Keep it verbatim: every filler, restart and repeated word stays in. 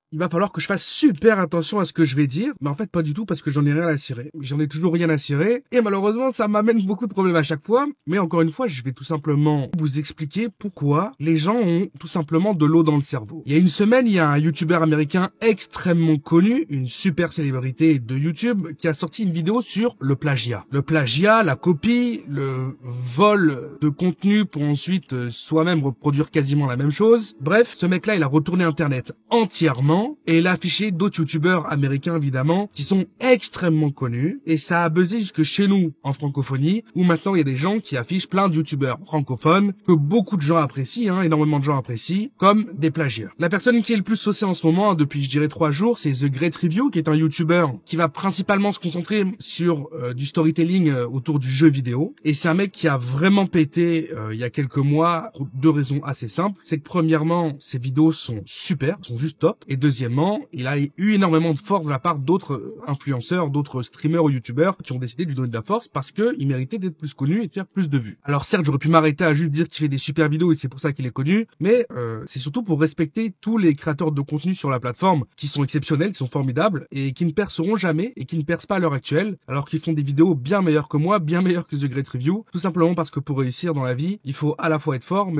il va falloir que je fasse super attention à ce que je vais dire, mais en fait pas du tout parce que j'en ai rien à cirer. J'en ai toujours rien à cirer et malheureusement ça m'amène beaucoup de problèmes à chaque fois. Mais encore une fois, je vais tout simplement vous expliquer pourquoi les gens ont tout simplement de l'eau dans le cerveau. Il y a une semaine, il y a un youtubeur américain extrêmement connu, une super célébrité de YouTube, qui a sorti une vidéo sur le plagiat. Le plagiat, la copie, le vol de contenu pour ensuite euh, soi-même reproduire quasiment la même chose. Bref, ce mec-là, il a retourné Internet entièrement et il a affiché d'autres youtubeurs américains évidemment qui sont extrêmement connus et ça a buzzé jusque chez nous en francophonie où maintenant il y a des gens qui affichent plein de youtubeurs francophones que beaucoup de gens apprécient, hein, énormément de gens apprécient comme des plagieurs. La personne qui est le plus saucée en ce moment depuis je dirais trois jours, c'est The Great Review qui est un youtubeur qui va principalement se concentrer sur euh, du storytelling euh, autour du jeu vidéo et c'est un mec qui a vraiment pété euh, il y a quelques mois pour deux raisons assez simples. C'est que premièrement ses vidéos sont super, sont juste top et deuxièmement, il a eu énormément de force de la part d'autres influenceurs, d'autres streamers ou youtubeurs qui ont décidé de lui donner de la force parce que il méritait d'être plus connu et de faire plus de vues. Alors certes, j'aurais pu m'arrêter à juste dire qu'il fait des super vidéos et c'est pour ça qu'il est connu, mais euh, c'est surtout pour respecter tous les créateurs de contenu sur la plateforme qui sont exceptionnels, qui sont formidables et qui ne perceront jamais et qui ne percent pas à l'heure actuelle, alors qu'ils font des vidéos bien meilleures que moi, bien meilleures que The Great Review, tout simplement parce que pour réussir dans la vie, il faut à la fois être fort, mais